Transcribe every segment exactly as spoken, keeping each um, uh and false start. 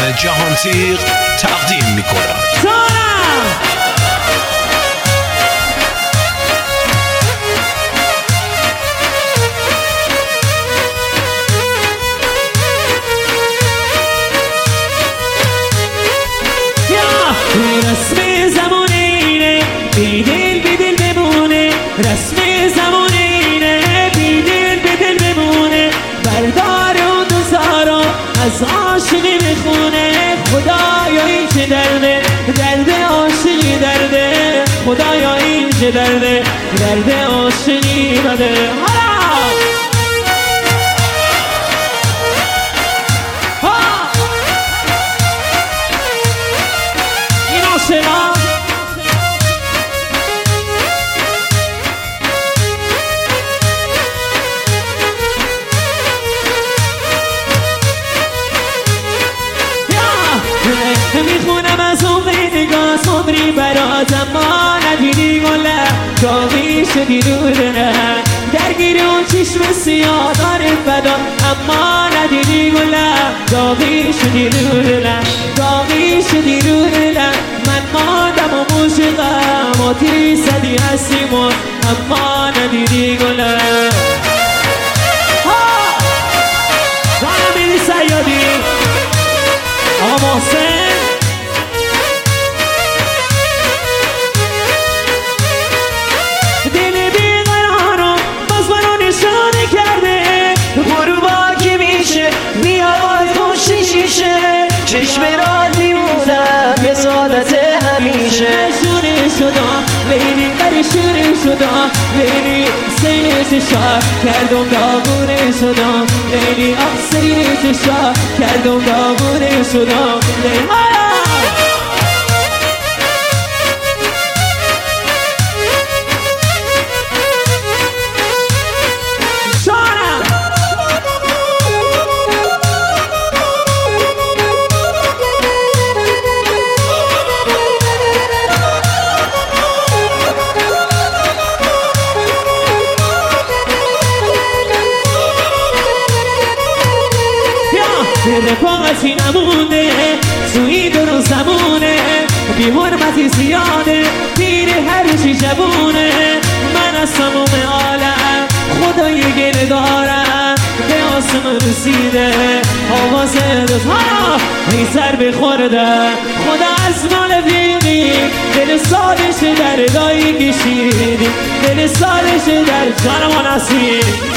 جهانتیغ تقدیم می کند. رسم زمان اینه بیدل بیدل بمونه، رسم زمان اینه بیدل بیدل بمونه، بردار اون دوزارو از عاشقی میخونه. خدایا این چه درده، درد عاشقی درده، خدایا این چه درده، درد عاشقی بده. میخونم از اون نگاه صبری برات، اما ندیدی گله جاوی شدی رو دنه، درگیر اون چشم سیاه داره فدا، اما ندیدی گله جاوی شدی رو دنه، جاوی شدی رو دنه. من مادم و موشقم و تیری صدی هستیم و اما ندیدی گله. ها جانم میری سیادی آقا محسن، دل بیقرارم باز منو نشانه کرده، غروبا که میشه میاد پشت شیشه، چشم را دیمونم به سعادت همیشه. شونه شدم لیلی پریشونه شدم لیلی سینه چشا کردم داغونه شدم لیلی آب سینه چشا کردم داغونه شدم لیلی. دل پاقتی نمونده توی درو زمونه، بی حرمتی زیاده پیر هر چی جبونه. من از تموم عالم خدای گل دارم، به آسمان رسیده آواز دوزها میتر بخورده. خدا از مال بیدی دل سالش در دایی کشیدی، دل سالش در جانم نسید.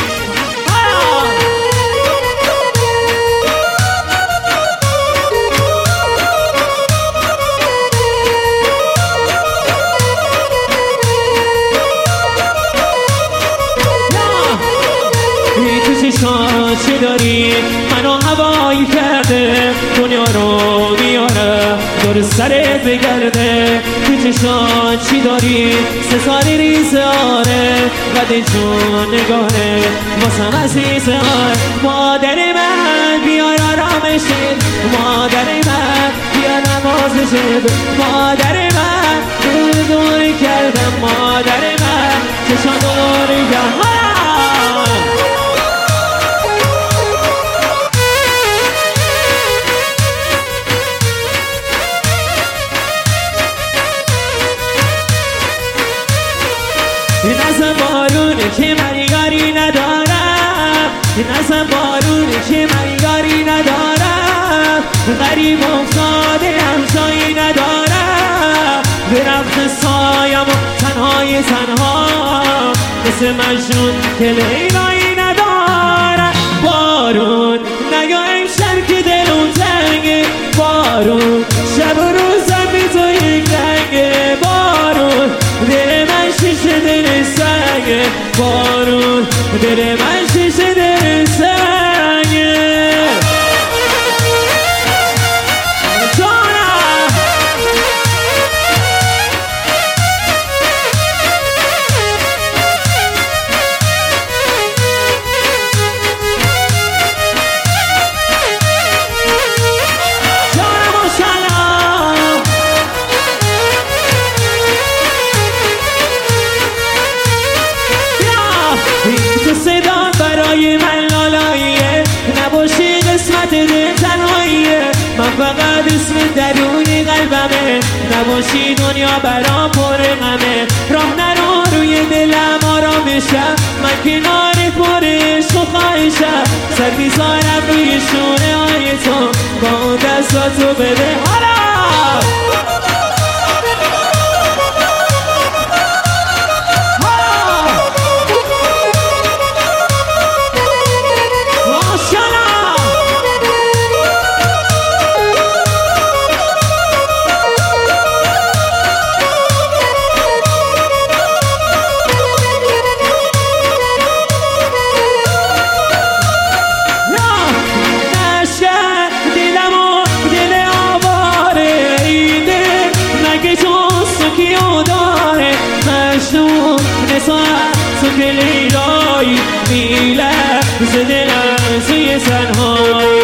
چی داری منو هوایی کرده، دنیا رو میاره دور سرت بگرده. تو چشان چی داری ستاره ریزه آره، قد جون نگاهه واسم عزیزه آره. مادر من بیار آرامشت، مادر من بیار نمازشت، مادر من دور دور کردم، مادر من چشان دور کردم. نزن بارونه که من یاری ندارم، نزن بارونه که من یاری ندارم، غریب افتاده همجایی ندارم، به رفت سایم و تنهای تنها مثل مجنون که لیلایی ندارم. بارون نیا امشب که دلون تنگه، بارون شب و روزم بی تو یک رنگه، بارون دل من شیشه دل سنگه، بارون دل من شیشه دل سنگه. صدا برای من لالایی قلبمه، نباشی دنیا برام پر غمه. راه نرو روی دلم آرامشم، من کنارت پر عشق و خواهشم. سر میذارم روی شونه های تو، با اون دستاتو بده حالا. تو که لیلایی میلرزه دلم توی تنهایی.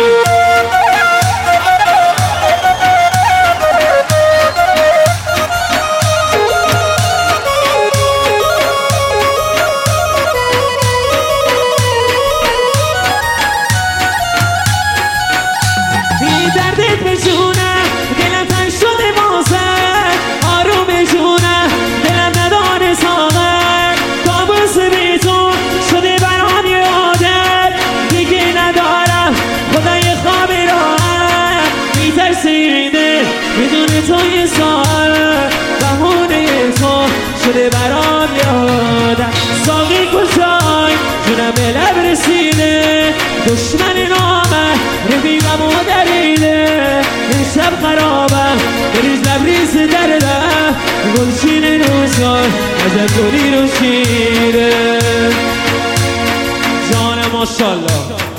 بی دردت به جونه دلم تنگ شده بازه، آروم به جونه دلم نداره ساغر. کابوس بی تو شده برام یه عادت، دیگه ندارم خدای خواب راحت. میترسیده بدون تو یه ساعت، بهونه تو شده برام یه عادت. ساقی کجای جونم به لب رسیده، دشمن نامه رفیقم و دریده. این شب خرابم بریز لبریز دردم، گلچین روزگار ازت گلی رو شیره. جان ماشالله.